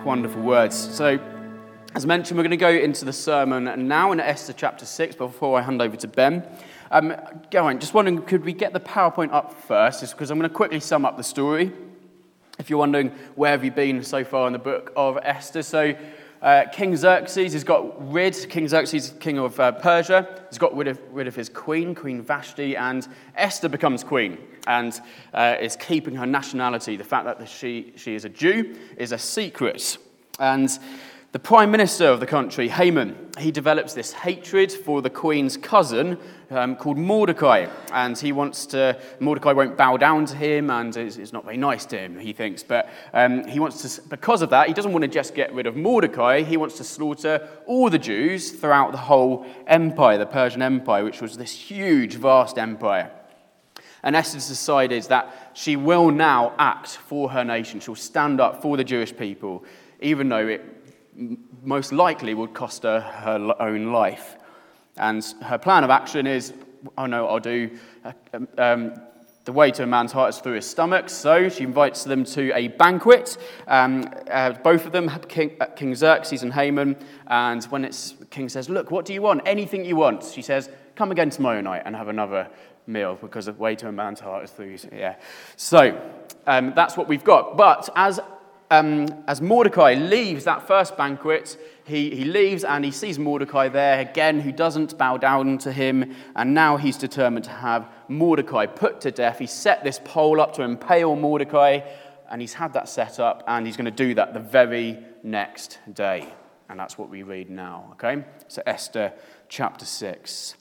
wonderful words. So, as mentioned, we're going to go into the sermon now in Esther chapter 6, before I hand over to Ben. Just wondering, could we get the PowerPoint up first? Just because I'm going to quickly sum up the story. If you're wondering, where have you been so far in the book of Esther? So, King Xerxes, King Xerxes, king of Persia, has got rid of his queen, Queen Vashti, and Esther becomes queen and is keeping her nationality. The fact that she is a Jew is a secret. And the prime minister of the country, Haman, he develops this hatred for the queen's cousin called Mordecai. And Mordecai won't bow down to him and is not very nice to him, he thinks. But because of that, he doesn't want to just get rid of Mordecai. He wants to slaughter all the Jews throughout the whole empire, the Persian Empire, which was this huge, vast empire. And Esther's decided that she will now act for her nation. She'll stand up for the Jewish people, even though it most likely would cost her her own life. And her plan of action is, the way to a man's heart is through his stomach. So she invites them to a banquet. Both of them, King Xerxes and Haman. And when the king says, "Look, what do you want? Anything you want," she says, "Come again tomorrow night and have another meal, because the way to a man's heart is through his..." Yeah. So that's what we've got. But as Mordecai leaves that first banquet, he leaves and he sees Mordecai there again, who doesn't bow down to him, and now he's determined to have Mordecai put to death. He set this pole up to impale Mordecai, and he's had that set up, and he's going to do that the very next day. And that's what we read now, okay? So Esther chapter 6.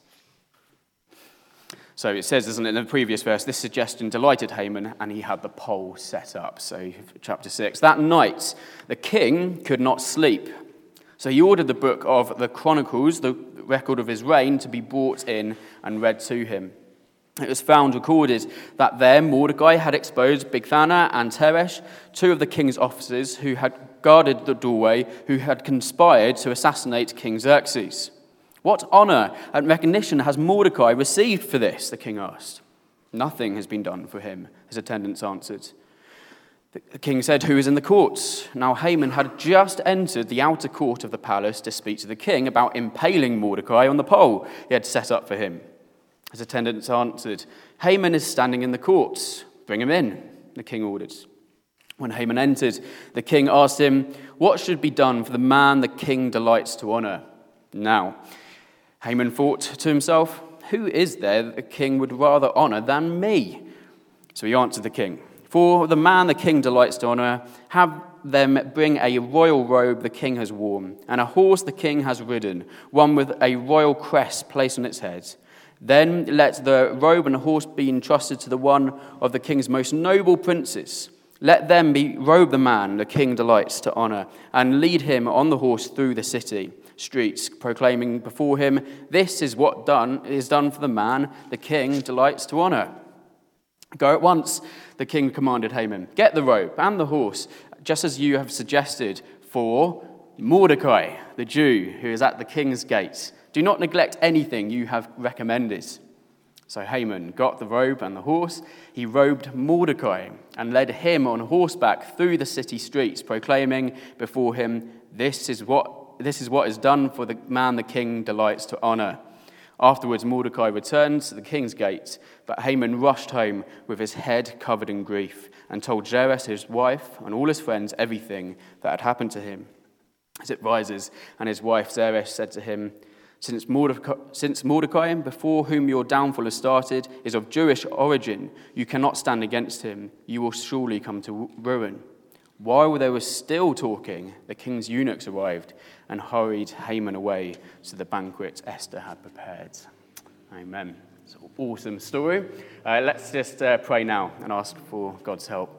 So it says, doesn't it, in the previous verse, this suggestion delighted Haman, and he had the pole set up. So chapter 6. That night, the king could not sleep. So he ordered the book of the Chronicles, the record of his reign, to be brought in and read to him. It was found recorded that there Mordecai had exposed Bigthana and Teresh, two of the king's officers who had guarded the doorway, who had conspired to assassinate King Xerxes. "What honor and recognition has Mordecai received for this?" the king asked. "Nothing has been done for him," his attendants answered. The king said, "Who is in the courts?" Now Haman had just entered the outer court of the palace to speak to the king about impaling Mordecai on the pole he had set up for him. His attendants answered, "Haman is standing in the courts. Bring him in," the king ordered. When Haman entered, the king asked him, "What should be done for the man the king delights to honor?" Now Haman thought to himself, "Who is there that the king would rather honor than me?" So he answered the king, "For the man the king delights to honor, have them bring a royal robe the king has worn, and a horse the king has ridden, one with a royal crest placed on its head. Then let the robe and the horse be entrusted to the one of the king's most noble princes. Let them robe the man the king delights to honor, and lead him on the horse through the city streets, proclaiming before him, 'This is what is done for the man the king delights to honor.' Go at once," the king commanded Haman. "Get the robe and the horse, just as you have suggested, for Mordecai, the Jew, who is at the king's gates. Do not neglect anything you have recommended." So Haman got the robe and the horse. He robed Mordecai and led him on horseback through the city streets, proclaiming before him, This is what is done for the man the king delights to honor." Afterwards, Mordecai returned to the king's gate, but Haman rushed home with his head covered in grief and told Zeresh, his wife, and all his friends everything that had happened to him. As it rises, and his wife Zeresh said to him, Since Mordecai, before whom your downfall has started, is of Jewish origin, you cannot stand against him. You will surely come to ruin." While they were still talking, the king's eunuchs arrived and hurried Haman away to the banquet Esther had prepared. Amen. It's an awesome story. Let's just pray now and ask for God's help.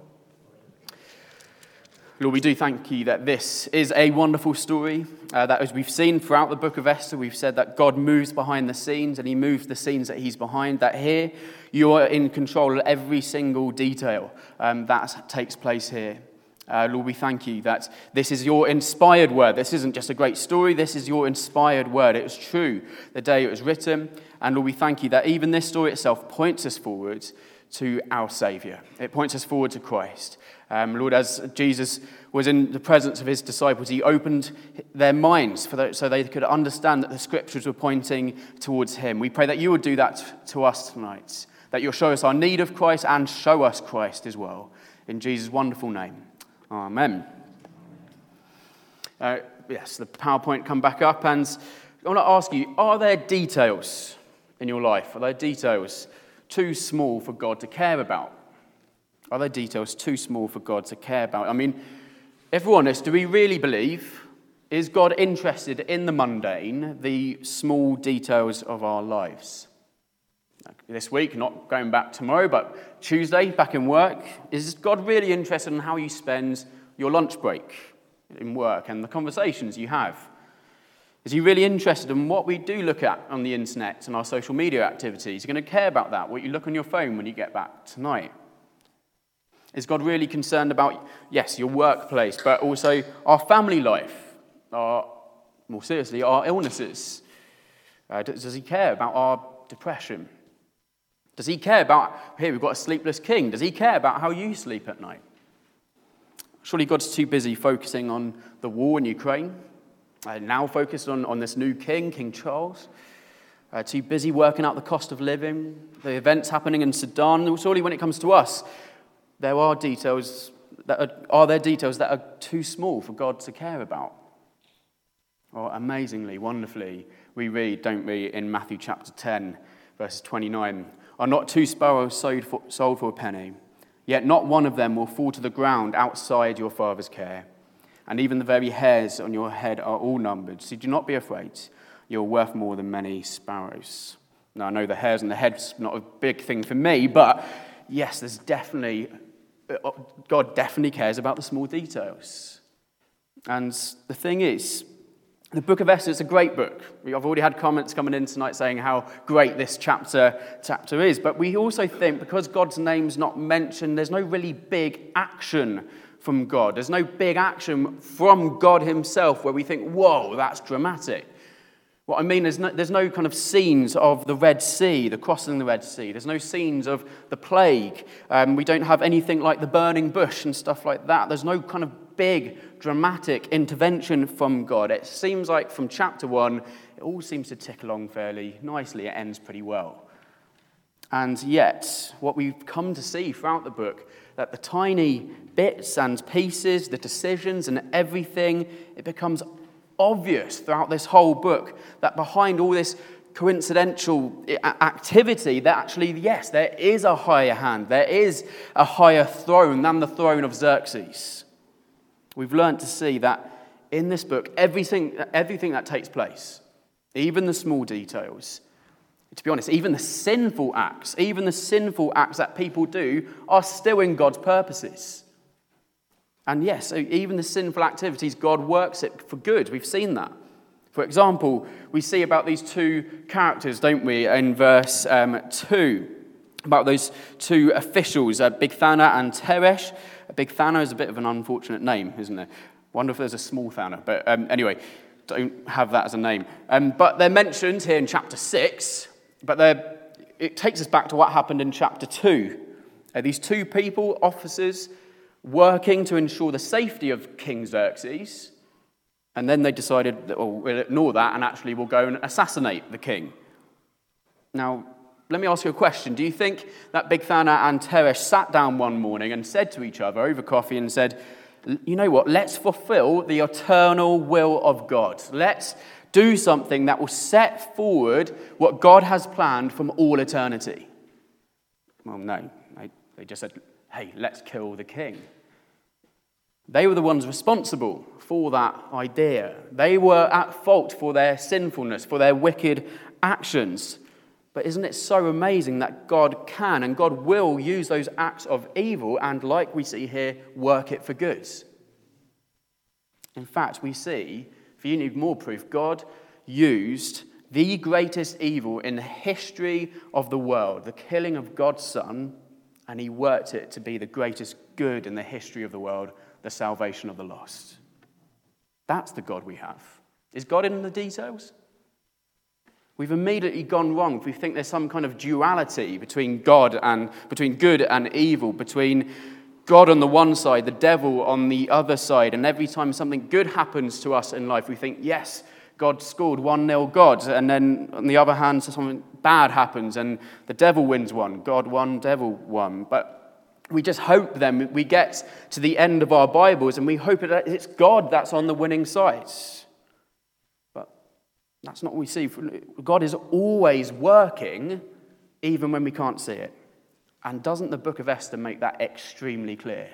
Lord, we do thank you that this is a wonderful story, that as we've seen throughout the book of Esther, we've said that God moves behind the scenes and he moves the scenes that he's behind, that here you are in control of every single detail that takes place here. Lord, we thank you that this is your inspired word. This isn't just a great story, this is your inspired word. It was true the day it was written, and Lord, we thank you that even this story itself points us forward to our Saviour. It points us forward to Christ. Lord, as Jesus was in the presence of his disciples, he opened their minds so they could understand that the scriptures were pointing towards him. We pray that you would do that to us tonight, that you'll show us our need of Christ and show us Christ as well. In Jesus' wonderful name. Amen. Yes, the PowerPoint come back up, and I want to ask you, are there details in your life? Are there details too small for God to care about? Are there details too small for God to care about? I mean, if we're honest, do we really believe, is God interested in the mundane, the small details of our lives? This week, not going back tomorrow, but Tuesday, back in work, is God really interested in how you spend your lunch break in work and the conversations you have? Is he really interested in what we do look at on the internet and our social media activities? Is he going to care about that, what you look on your phone when you get back tonight? Is God really concerned about, yes, your workplace, but also our family life, more seriously, our illnesses? Does he care about our depression? Does he care about, here we've got a sleepless king, does he care about how you sleep at night? Surely God's too busy focusing on the war in Ukraine, now focused on this new king, King Charles, too busy working out the cost of living, the events happening in Sudan. Surely when it comes to us, there are details that are too small for God to care about. Well, amazingly, wonderfully, we read, don't we, in Matthew chapter 10, verses 29, "Are not 2 sparrows sold for a penny? Yet not one of them will fall to the ground outside your Father's care. And even the very hairs on your head are all numbered. So do not be afraid. You're worth more than many sparrows." Now, I know the hairs on the head's not a big thing for me, but yes, God definitely cares about the small details. And the thing is, the book of Esther is a great book. I've already had comments coming in tonight saying how great this chapter is. But we also think because God's name's not mentioned, there's no really big action from God. There's no big action from God himself where we think, whoa, that's dramatic. What I mean is there's no kind of scenes of the Red Sea, the crossing the Red Sea. There's no scenes of the plague. We don't have anything like the burning bush and stuff like that. There's no kind of big, dramatic intervention from God. It seems like from chapter 1, it all seems to tick along fairly nicely. It ends pretty well. And yet, what we've come to see throughout the book, that the tiny bits and pieces, the decisions and everything, it becomes obvious throughout this whole book that behind all this coincidental activity, that actually, yes, there is a higher hand. There is a higher throne than the throne of Xerxes. We've learned to see that in this book, everything that takes place, even the small details, to be honest, even the sinful acts that people do are still in God's purposes. And yes, so even the sinful activities, God works it for good. We've seen that. For example, we see about these 2 characters, don't we, in verse 2, about those 2 officials, Bigthana and Teresh. Bigthana is a bit of an unfortunate name, isn't it? Wonder if there's a small Thana, but anyway, don't have that as a name. But they're mentioned here in chapter 6, but it takes us back to what happened in chapter 2. These 2 people, officers, working to ensure the safety of King Xerxes, and then they decided that, we'll ignore that and actually we'll go and assassinate the king. Now, let me ask you a question. Do you think that Bigthana and Teresh sat down one morning and said to each other over coffee and said, you know what, let's fulfill the eternal will of God. Let's do something that will set forward what God has planned from all eternity? Well, no. They just said, hey, let's kill the king. They were the ones responsible for that idea. They were at fault for their sinfulness, for their wicked actions. But isn't it so amazing that God can and God will use those acts of evil and, like we see here, work it for good? In fact, we see, if you need more proof, God used the greatest evil in the history of the world, the killing of God's Son, and he worked it to be the greatest good in the history of the world, the salvation of the lost. That's the God we have. Is God in the details? We've immediately gone wrong if we think there's some kind of duality between God and between good and evil, between God on the one side, the devil on the other side. And every time something good happens to us in life, we think, yes, God scored 1-0 God. And then on the other hand, something bad happens and the devil wins one. God won, devil won. But we just hope then we get to the end of our Bibles and we hope that it's God that's on the winning side. But that's not what we see. God is always working, even when we can't see it. And doesn't the book of Esther make that extremely clear?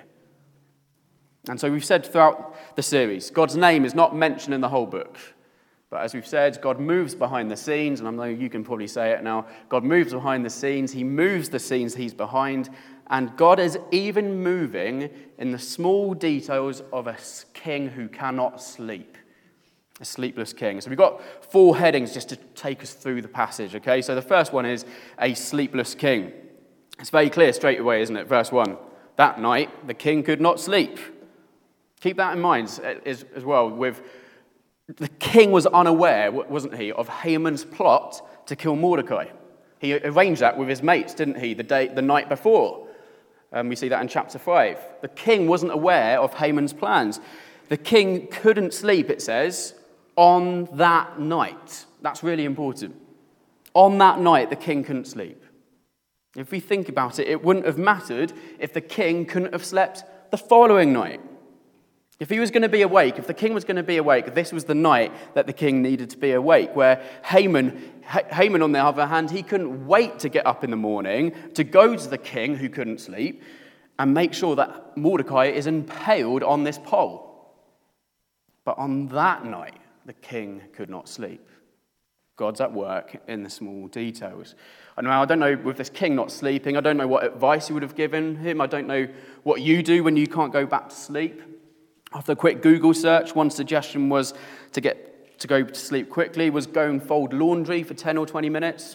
And so we've said throughout the series, God's name is not mentioned in the whole book. But as we've said, God moves behind the scenes, and I know you can probably say it now. God moves behind the scenes. He moves the scenes he's behind. And God is even moving in the small details of a king who cannot sleep. A sleepless king. So we've got 4 headings just to take us through the passage, okay? So the first one is a sleepless king. It's very clear straight away, isn't it? Verse 1. That night, the king could not sleep. Keep that in mind as well. The king was unaware, wasn't he, of Haman's plot to kill Mordecai. He arranged that with his mates, didn't he, the night before? We see that in chapter 5. The king wasn't aware of Haman's plans. The king couldn't sleep, it says, on that night. That's really important. On that night, the king couldn't sleep. If we think about it, it wouldn't have mattered if the king couldn't have slept the following night. If he was going to be awake, if the king was going to be awake, this was the night that the king needed to be awake, where Haman, on the other hand, he couldn't wait to get up in the morning to go to the king who couldn't sleep and make sure that Mordecai is impaled on this pole. But on that night, the king could not sleep. God's at work in the small details. And now I don't know, with this king not sleeping, I don't know what advice he would have given him. I don't know what you do when you can't go back to sleep. After a quick Google search, one suggestion was to go to sleep quickly was go and fold laundry for 10 or 20 minutes.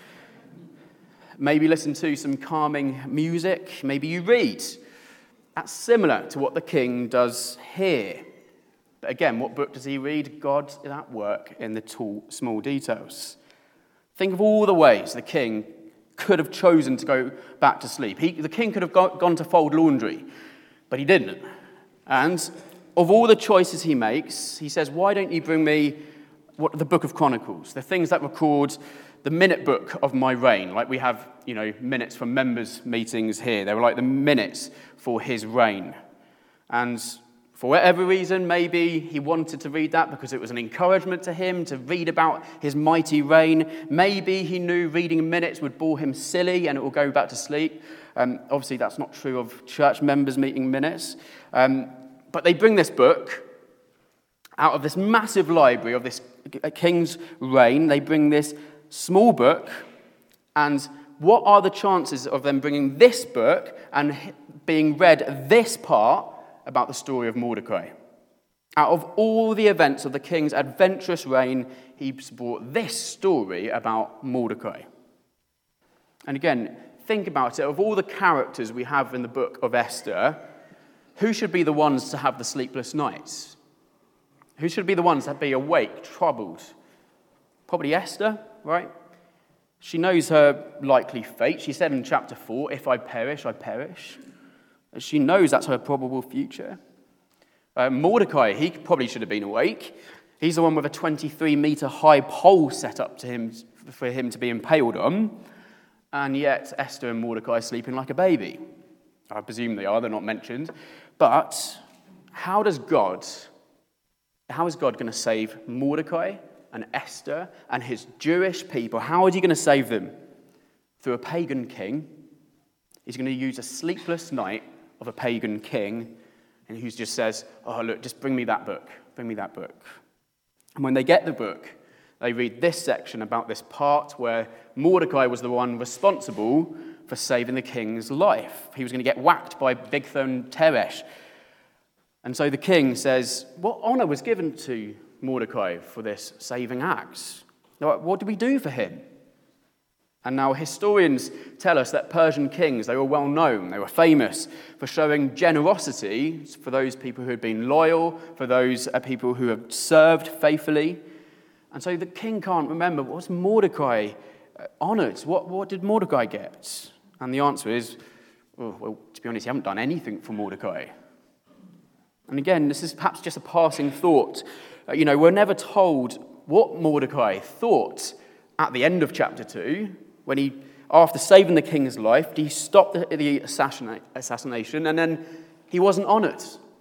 Maybe listen to some calming music. Maybe you read. That's similar to what the king does here. But again, what book does he read? God is at work in the small details. Think of all the ways the king could have chosen to go back to sleep. The king could have gone to fold laundry, but he didn't. And of all the choices he makes, he says, why don't you bring me the book of Chronicles, the things that record the minute book of my reign, like we have, minutes from members' meetings here. They were like the minutes for his reign. And for whatever reason, maybe he wanted to read that because it was an encouragement to him to read about his mighty reign. Maybe he knew reading minutes would bore him silly and it will go back to sleep. Obviously, that's not true of church members meeting minutes. But they bring this book out of this massive library of this king's reign. They bring this small book. And what are the chances of them bringing this book and being read this part about the story of Mordecai? Out of all the events of the king's adventurous reign, he's brought this story about Mordecai. And again, think about it. Of all the characters we have in the book of Esther, who should be the ones to have the sleepless nights? Who should be the ones that be awake, troubled? Probably Esther, right? She knows her likely fate. She said in chapter 4, if I perish, I perish. She knows that's her probable future. Mordecai, he probably should have been awake. He's the one with a 23-meter high pole set up to him for him to be impaled on. And yet Esther and Mordecai are sleeping like a baby. I presume they are, they're not mentioned. But how is God going to save Mordecai and Esther and his Jewish people? How is he going to save them? Through a pagan king. He's going to use a sleepless night of a pagan king, and who just says, oh, look, just bring me that book. Bring me that book. And when they get the book, they read this section about this part where Mordecai was the one responsible for saving the king's life. He was going to get whacked by Bigthan Teresh. And so the king says, what honor was given to Mordecai for this saving act? What did we do for him? And now historians tell us that Persian kings, they were well known, they were famous for showing generosity for those people who had been loyal, for those people who had served faithfully. And so the king can't remember, was Mordecai honoured? What did Mordecai get? And the answer is, well, to be honest, he hasn't done anything for Mordecai. And again, this is perhaps just a passing thought. We're never told what Mordecai thought at the end of chapter 2, when he, after saving the king's life, he stopped the assassination, and then he wasn't honoured.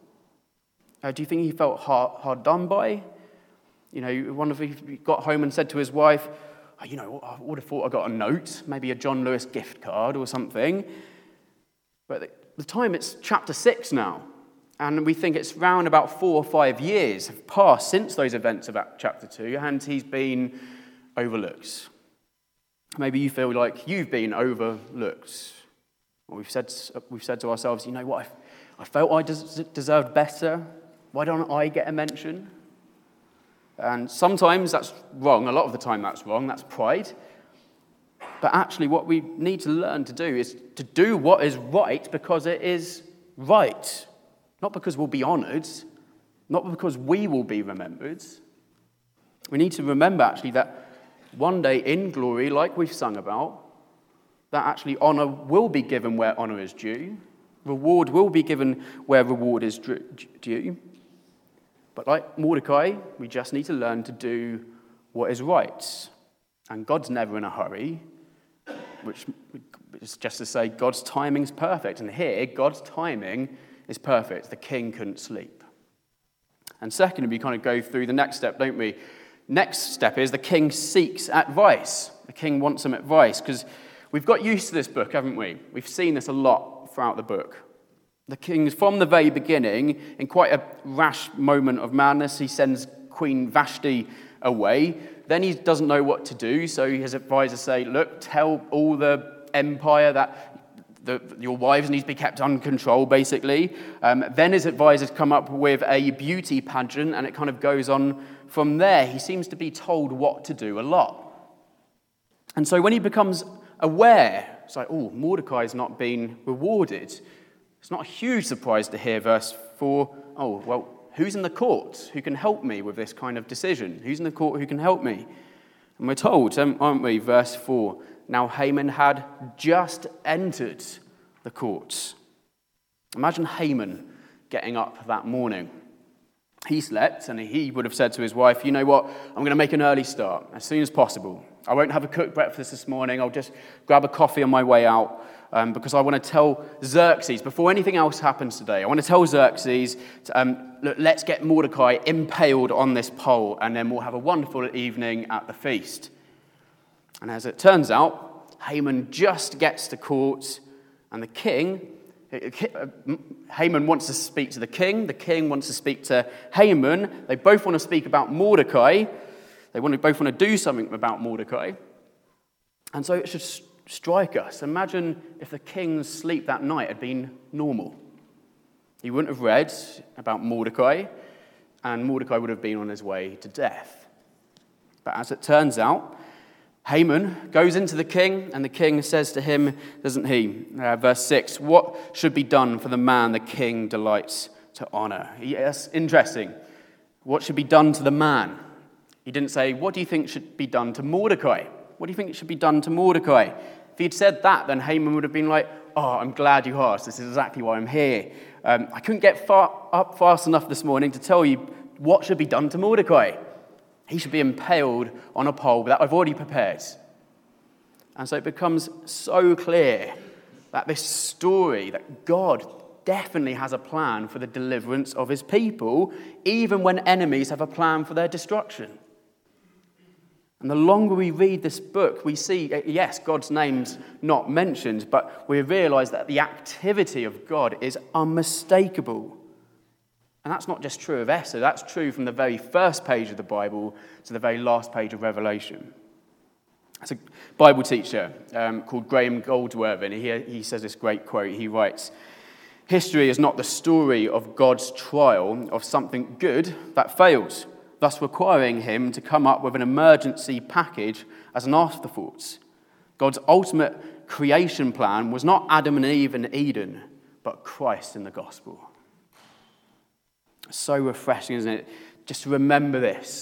Do you think he felt hard done by? One of he got home and said to his wife, I would have thought I got a note, maybe a John Lewis gift card or something. But at the time, it's chapter 6 now. And we think it's round about 4 or 5 years have passed since those events of chapter 2, and he's been overlooked. Maybe you feel like you've been overlooked. Or we've said to ourselves, what, I felt I deserved better. Why don't I get a mention? And sometimes that's wrong. A lot of the time that's wrong. That's pride. But actually what we need to learn to do is to do what is right because it is right. Not because we'll be honoured, not because we will be remembered. We need to remember actually that one day in glory, like we've sung about, that actually honour will be given where honour is due. Reward will be given where reward is due. But like Mordecai, we just need to learn to do what is right. And God's never in a hurry, which is just to say God's timing is perfect. And here, God's timing is perfect. The king couldn't sleep. And secondly, we kind of go through the next step, don't we? Next step is the king seeks advice. The king wants some advice, because we've got used to this book, haven't we? We've seen this a lot throughout the book. The king, from the very beginning, in quite a rash moment of madness, he sends Queen Vashti away. Then he doesn't know what to do, so his advisors say, look, tell all the empire that your wives need to be kept under control, basically. Then his advisors come up with a beauty pageant, and it kind of goes on from there. He seems to be told what to do a lot. And so when he becomes aware, it's like, Mordecai's not being rewarded. It's not a huge surprise to hear verse 4, who's in the court who can help me with this kind of decision? Who's in the court who can help me? And we're told, aren't we, verse 4, now Haman had just entered the courts. Imagine Haman getting up that morning. He slept, and he would have said to his wife, you know what, I'm going to make an early start as soon as possible. I won't have a cooked breakfast this morning. I'll just grab a coffee on my way out because I want to tell Xerxes, before anything else happens today, I want to tell Xerxes, look, let's get Mordecai impaled on this pole, and then we'll have a wonderful evening at the feast. And as it turns out, Haman just gets to court, and the king, Haman wants to speak to the king wants to speak to Haman. They both want to speak about Mordecai. They both want to do something about Mordecai. And so it should strike us. Imagine if the king's sleep that night had been normal. He wouldn't have read about Mordecai, and Mordecai would have been on his way to death. But as it turns out, Haman goes into the king, and the king says to him, doesn't he, verse 6, what should be done for the man the king delights to honor? Yes, interesting. What should be done to the man? He didn't say, what do you think should be done to Mordecai? What do you think should be done to Mordecai? If he'd said that, then Haman would have been like, I'm glad you asked. This is exactly why I'm here. I couldn't get up fast enough this morning to tell you what should be done to Mordecai. He should be impaled on a pole that I've already prepared. And so it becomes so clear that this story, that God definitely has a plan for the deliverance of his people, even when enemies have a plan for their destruction. And the longer we read this book, we see, yes, God's name's not mentioned, but we realize that the activity of God is unmistakable. And that's not just true of Esther, that's true from the very first page of the Bible to the very last page of Revelation. There's a Bible teacher called Graham Goldsworthy, and he says this great quote. He writes, history is not the story of God's trial of something good that fails, thus requiring him to come up with an emergency package as an afterthought. God's ultimate creation plan was not Adam and Eve in Eden, but Christ in the gospel. So refreshing, isn't it? Just to remember this. To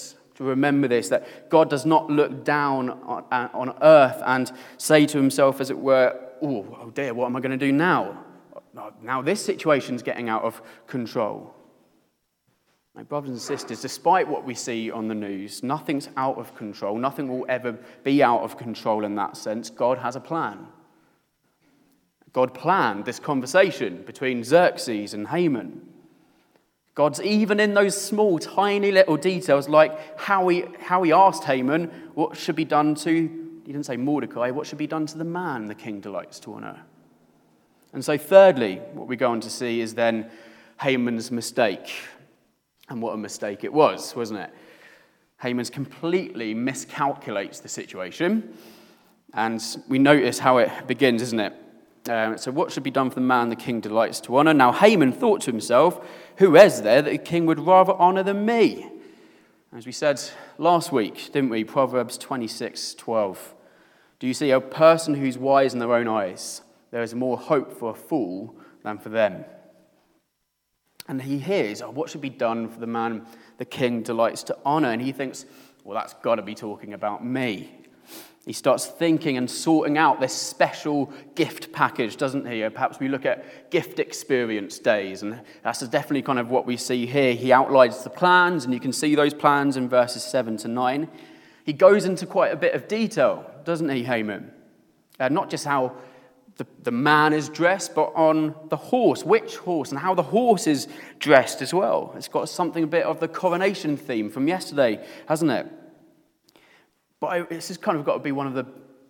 to remember this, that God does not look down on earth and say to himself, as it were, oh dear, what am I going to do now? Now this situation's getting out of control. My brothers and sisters, despite what we see on the news, nothing's out of control. Nothing will ever be out of control in that sense. God has a plan. God planned this conversation between Xerxes and Haman. God's even in those small, tiny little details, like how he asked Haman what should be done to, he didn't say Mordecai, what should be done to the man the king delights to honor. And so thirdly, what we go on to see is then Haman's mistake. And what a mistake it was, wasn't it? Haman completely miscalculates the situation. And we notice how it begins, isn't it? So what should be done for the man the king delights to honor? Now Haman thought to himself, who is there that the king would rather honor than me? As we said last week, didn't we? Proverbs 26:12. Do you see a person who's wise in their own eyes? There is more hope for a fool than for them. And he hears, what should be done for the man the king delights to honor? And he thinks, well, that's got to be talking about me. He starts thinking and sorting out this special gift package, doesn't he? Or perhaps we look at gift experience days, and that's definitely kind of what we see here. He outlines the plans, and you can see those plans in verses 7 to 9. He goes into quite a bit of detail, doesn't he, Haman? Not just how the man is dressed, but on the horse, which horse, and how the horse is dressed as well. It's got something a bit of the coronation theme from yesterday, hasn't it? But this has kind of got to be one of the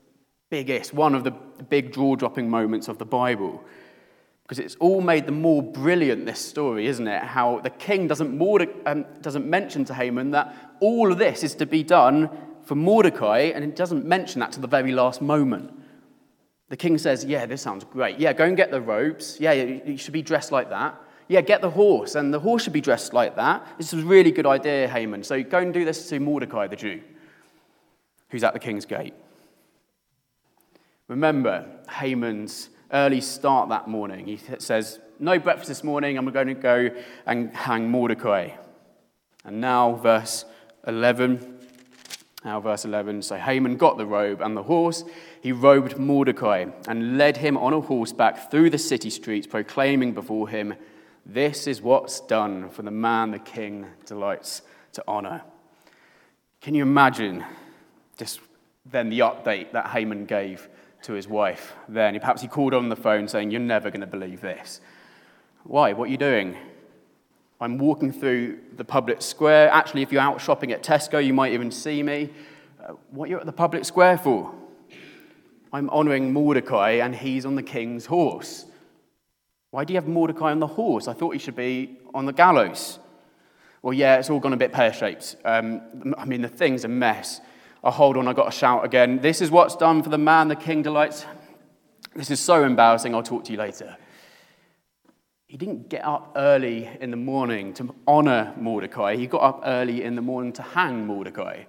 big jaw-dropping moments of the Bible. Because it's all made the more brilliant, this story, isn't it? How the king doesn't mention to Haman that all of this is to be done for Mordecai, and it doesn't mention that to the very last moment. The king says, yeah, this sounds great. Yeah, go and get the robes. Yeah, you should be dressed like that. Yeah, get the horse, and the horse should be dressed like that. This is a really good idea, Haman. So go and do this to Mordecai the Jew, who's at the king's gate. Remember Haman's early start that morning. He says, no breakfast this morning, I'm going to go and hang Mordecai. And now verse 11, so Haman got the robe and the horse. He robed Mordecai and led him on a horseback through the city streets, proclaiming before him, this is what's done for the man the king delights to honor. Can you imagine just then the update that Haman gave to his wife? Then perhaps he called on the phone saying, you're never going to believe this. Why? What are you doing? I'm walking through the public square. Actually, if you're out shopping at Tesco, you might even see me. What you're at the public square for? I'm honoring Mordecai, and he's on the king's horse. Why do you have Mordecai on the horse? I thought he should be on the gallows. Well, yeah, it's all gone a bit pear-shaped. The thing's a mess. Oh, hold on, I've got to shout again. This is what's done for the man the king delights. This is so embarrassing, I'll talk to you later. He didn't get up early in the morning to honor Mordecai. He got up early in the morning to hang Mordecai.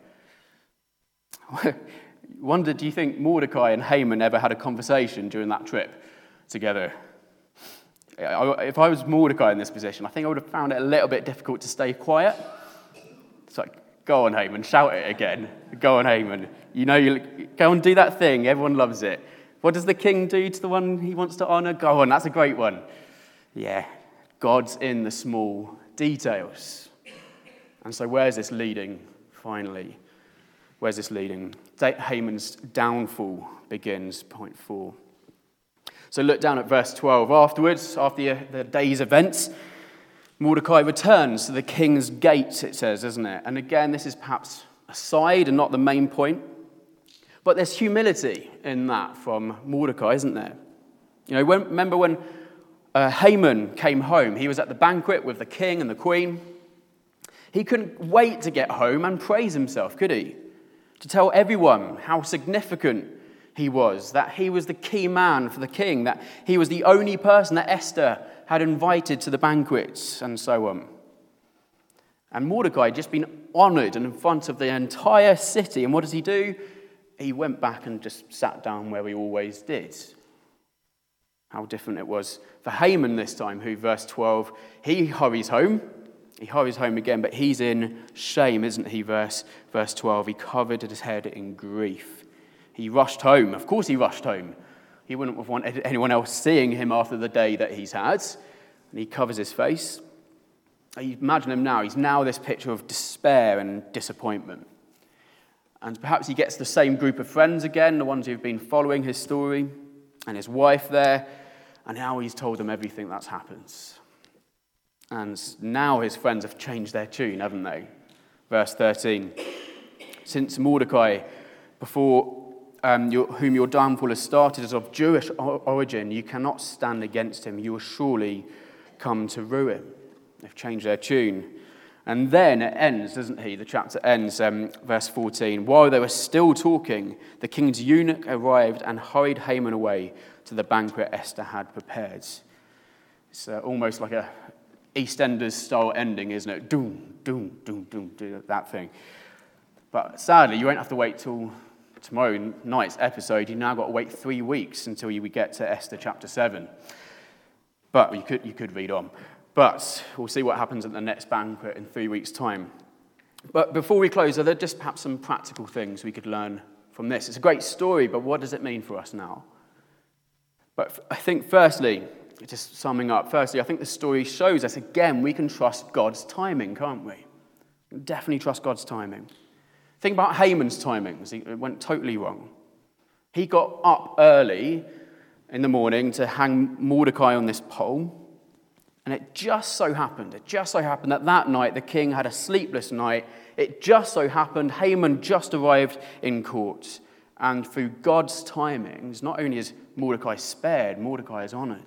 Wonder, do you think Mordecai and Haman ever had a conversation during that trip together? If I was Mordecai in this position, I think I would have found it a little bit difficult to stay quiet. It's like, go on, Haman, shout it again. Go on, Haman. You go and do that thing. Everyone loves it. What does the king do to the one he wants to honor? Go on, that's a great one. Yeah, God's in the small details. And so where's this leading, finally? Where's this leading? Haman's downfall begins, point 4. So look down at verse 12. Afterwards, after the day's events, Mordecai returns to the king's gate, it says, isn't it? And again, this is perhaps a side and not the main point. But there's humility in that from Mordecai, isn't there? Remember when Haman came home, he was at the banquet with the king and the queen. He couldn't wait to get home and praise himself, could he? To tell everyone how significant he was, that he was the key man for the king, that he was the only person that Esther had invited to the banquets, and so on. And Mordecai had just been honored in front of the entire city. And what does he do? He went back and just sat down where he always did. How different it was for Haman this time, who, verse 12, he hurries home. He hurries home again, but he's in shame, isn't he? Verse 12, he covered his head in grief. He rushed home. Of course he rushed home. He wouldn't have wanted anyone else seeing him after the day that he's had. And he covers his face. You imagine him now. He's now this picture of despair and disappointment. And perhaps he gets the same group of friends again, the ones who've been following his story, and his wife there. And now he's told them everything that's happened. And now his friends have changed their tune, haven't they? Verse 13. Since Mordecai, before whom your downfall has started, is of Jewish origin, you cannot stand against him. You will surely come to ruin. They've changed their tune. And then it ends, doesn't he? The chapter ends, verse 14. While they were still talking, the king's eunuch arrived and hurried Haman away to the banquet Esther had prepared. It's almost like a EastEnders-style ending, isn't it? Doom, doom, doom, doom, doom, that thing. But sadly, you won't have to wait till tomorrow night's episode. You've now got to wait 3 weeks until we get to Esther chapter 7. But you could read on. But we'll see what happens at the next banquet in 3 weeks' time. But before we close, are there just perhaps some practical things we could learn from this? It's a great story, but what does it mean for us now? But I think firstly, just summing up, I think the story shows us, again, we can trust God's timing, can't we? We can definitely trust God's timing. Think about Haman's timings. It went totally wrong. He got up early in the morning to hang Mordecai on this pole. And it just so happened that night the king had a sleepless night. It just so happened Haman just arrived in court. And through God's timings, not only is Mordecai spared, Mordecai is honoured.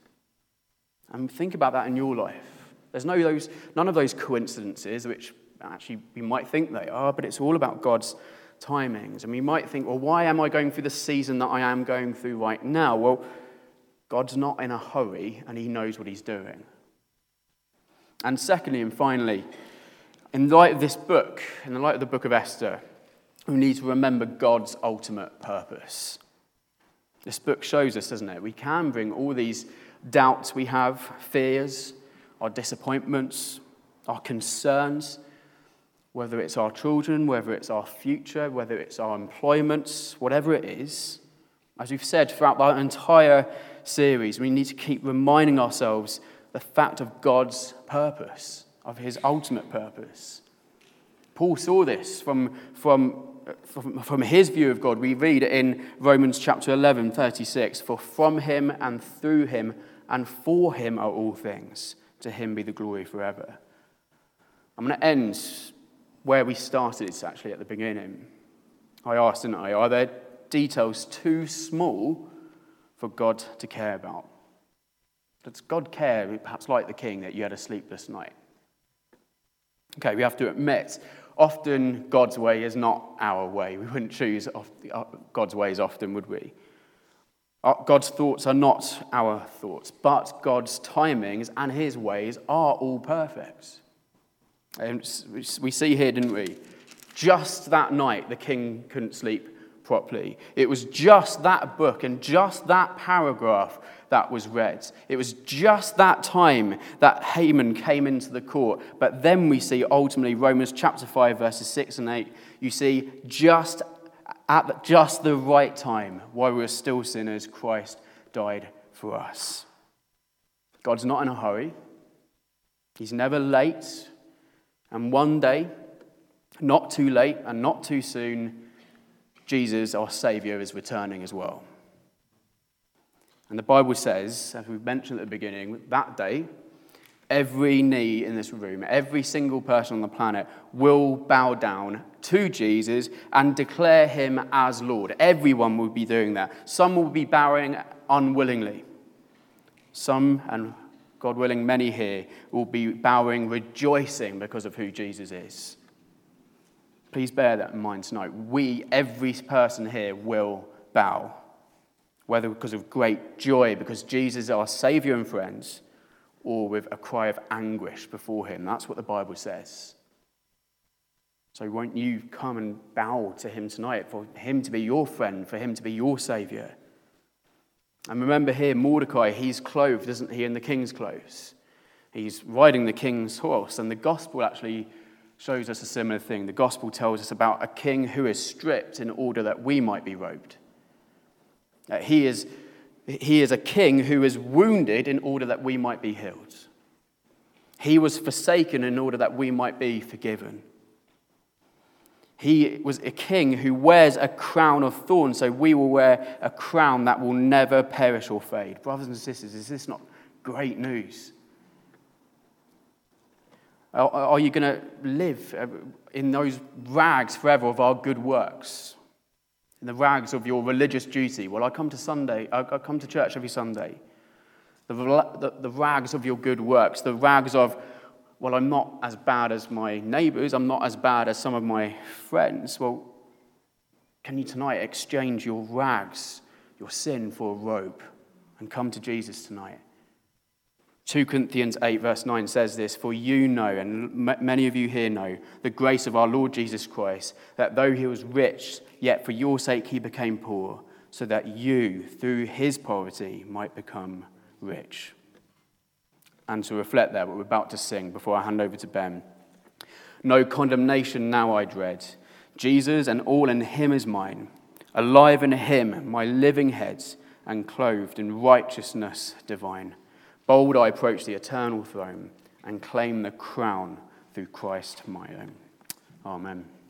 And think about that in your life. There's none of those coincidences, which actually we might think they are, but it's all about God's timings. And we might think, well, why am I going through the season that I am going through right now? Well, God's not in a hurry, and he knows what he's doing. And secondly and finally, in light of this book, in the light of the book of Esther, we need to remember God's ultimate purpose. This book shows us, doesn't it? We can bring all these doubts we have, fears, our disappointments, our concerns, whether it's our children, whether it's our future, whether it's our employments, whatever it is. As we've said throughout the entire series, we need to keep reminding ourselves the fact of God's purpose, of his ultimate purpose. Paul saw this from his view of God. We read in Romans chapter 11, 36, for from him and through him and for him are all things. To him be the glory forever. I'm going to end where we started, it's actually at the beginning. I asked, didn't I, are there details too small for God to care about? Does God care, perhaps like the king, that you had a sleepless night? Okay, we have to admit, often God's way is not our way. We wouldn't choose God's ways often, would we? God's thoughts are not our thoughts, but God's timings and his ways are all perfect. And we see here, didn't we? Just that night, the king couldn't sleep properly. It was just that book and just that paragraph that was read. It was just that time that Haman came into the court. But then we see ultimately Romans chapter 5, verses 6 and 8. You see, just at just the right time, while we were still sinners, Christ died for us. God's not in a hurry. He's never late. And one day, not too late and not too soon, Jesus, our Saviour, is returning as well. And the Bible says, as we mentioned at the beginning, that day, every knee in this room, every single person on the planet will bow down to Jesus and declare him as Lord. Everyone will be doing that. Some will be bowing unwillingly. Some, and God willing, many here, will be bowing, rejoicing because of who Jesus is. Please bear that in mind tonight. Every person here will bow, whether because of great joy, because Jesus is our Saviour and friends, or with a cry of anguish before him. That's what the Bible says. So won't you come and bow to him tonight, for him to be your friend, for him to be your Saviour? And remember here, Mordecai, he's clothed, isn't he, in the king's clothes. He's riding the king's horse, and the gospel actually shows us a similar thing. The gospel tells us about a king who is stripped in order that we might be robed. He is a king who is wounded in order that we might be healed. He was forsaken in order that we might be forgiven. He was a king who wears a crown of thorns, so we will wear a crown that will never perish or fade. Brothers and sisters, is this not great news? Are you going to live in those rags forever of our good works? In the rags of your religious duty? Well, I come to church every Sunday. The rags of your good works, the rags of, well, I'm not as bad as my neighbours, I'm not as bad as some of my friends. Well, can you tonight exchange your rags, your sin, for a robe and come to Jesus tonight? 2 Corinthians 8 verse 9 says this, "For you know, and many of you here know, the grace of our Lord Jesus Christ, that though he was rich, yet for your sake he became poor, so that you, through his poverty, might become rich." And to reflect there, what we're about to sing before I hand over to Ben. "No condemnation now I dread. Jesus and all in him is mine. Alive in him, my living head, and clothed in righteousness divine. Bold I approach the eternal throne and claim the crown through Christ my own." Amen.